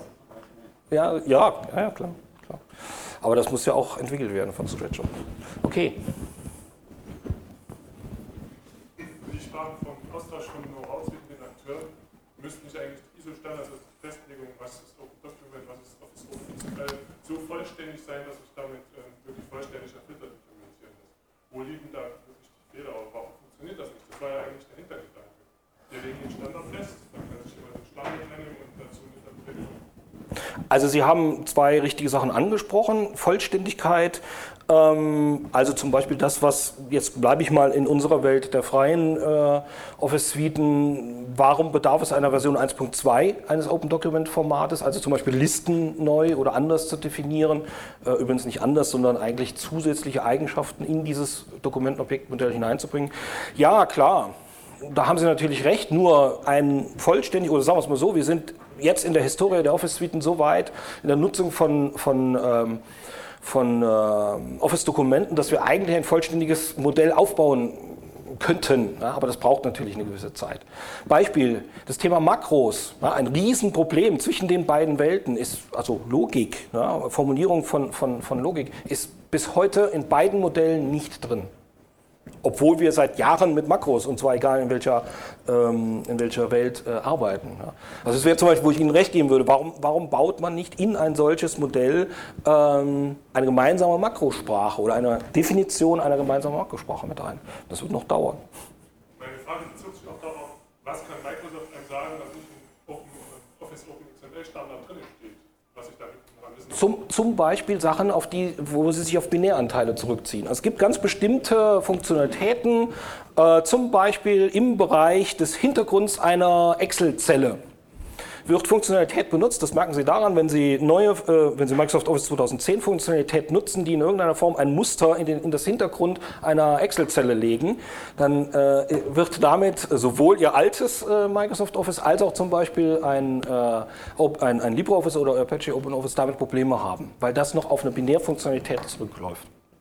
[SPEAKER 2] Ja, klar. Aber das muss ja auch entwickelt werden von Scratch. Okay.
[SPEAKER 4] Die Sprachen vom Austausch von Know-how zwischen den Akteuren müssten sich eigentlich ISO-Standards, also die Festlegung, was ist Open Document, was ist Office Open, so vollständig sein, dass ich damit wirklich vollständig Filter implementieren muss. Wo liegen da wirklich die Fehler? Aber warum funktioniert das nicht? Das war ja eigentlich der Hintergedanke. Wir legen den Standard fest, dann kann sich immer den Standard nennen und dazu eine Vertretung.
[SPEAKER 2] Also Sie haben zwei richtige Sachen angesprochen. Vollständigkeit, also zum Beispiel das, was, jetzt bleibe ich mal in unserer Welt der freien Office-Suiten, warum bedarf es einer Version 1.2 eines Open-Document-Formates, also zum Beispiel Listen neu oder anders zu definieren, übrigens nicht anders, sondern eigentlich zusätzliche Eigenschaften in dieses Dokumentenobjektmodell hineinzubringen. Ja, klar. Da haben Sie natürlich recht, nur ein vollständig, oder sagen wir es mal so, wir sind jetzt in der Historie der Office-Suiten so weit in der Nutzung von Office-Dokumenten, dass wir eigentlich ein vollständiges Modell aufbauen könnten, ja, aber das braucht natürlich eine gewisse Zeit. Beispiel, das Thema Makros, ja, ein Riesenproblem zwischen den beiden Welten ist, also Logik, ja, Formulierung von Logik, ist bis heute in beiden Modellen nicht drin. Obwohl wir seit Jahren mit Makros, und zwar egal in welcher Welt, arbeiten. Ja. Also es wäre zum Beispiel, wo ich Ihnen recht geben würde, warum baut man nicht in ein solches Modell eine gemeinsame Makrosprache oder eine Definition einer gemeinsamen Makrosprache mit ein? Das wird noch dauern.
[SPEAKER 4] Meine Frage bezog sich auch darauf, was kann Microsoft einem sagen, dass nicht im Office OpenXML Standard drin steht, was ich da
[SPEAKER 2] Zum Beispiel Sachen, wo Sie sich auf Binäranteile zurückziehen. Also es gibt ganz bestimmte Funktionalitäten, zum Beispiel im Bereich des Hintergrunds einer Excel-Zelle. Wird Funktionalität benutzt, das merken Sie daran, wenn Sie Microsoft Office 2010 Funktionalität nutzen, die in irgendeiner Form ein Muster in das Hintergrund einer Excel-Zelle legen, dann wird damit sowohl Ihr altes Microsoft Office als auch zum Beispiel ein LibreOffice oder Apache OpenOffice damit Probleme haben, weil das noch auf eine Binärfunktionalität zurückläuft.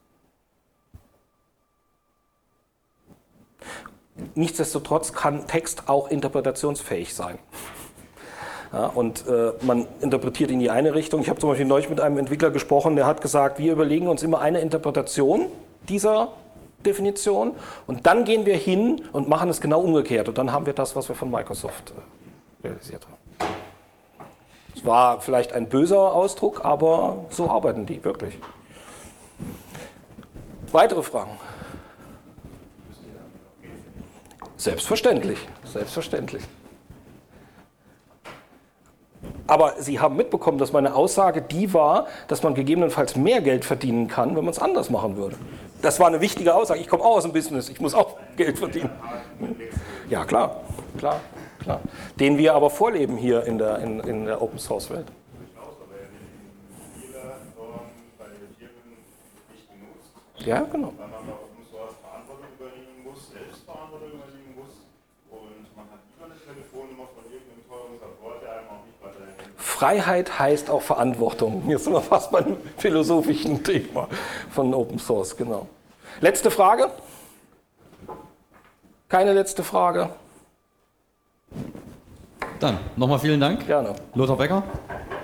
[SPEAKER 2] Nichtsdestotrotz kann Text auch interpretationsfähig sein. Ja, und man interpretiert in die eine Richtung. Ich habe zum Beispiel neulich mit einem Entwickler gesprochen, der hat gesagt, wir überlegen uns immer eine Interpretation dieser Definition und dann gehen wir hin und machen es genau umgekehrt. Und dann haben wir das, was wir von Microsoft realisiert haben. Es war vielleicht ein böser Ausdruck, aber so arbeiten die wirklich. Weitere Fragen? Selbstverständlich, selbstverständlich. Aber Sie haben mitbekommen, dass meine Aussage die war, dass man gegebenenfalls mehr Geld verdienen kann, wenn man es anders machen würde. Das war eine wichtige Aussage. Ich komme auch aus dem Business, ich muss auch Geld verdienen. Ja, klar, klar, klar. Den wir aber vorleben hier in der Open-Source-Welt. Ja, genau. Freiheit heißt auch Verantwortung. Jetzt sind wir fast beim philosophischen Thema von Open Source, genau. Letzte Frage? Keine letzte Frage?
[SPEAKER 1] Dann nochmal vielen Dank.
[SPEAKER 2] Gerne.
[SPEAKER 1] Lothar Becker.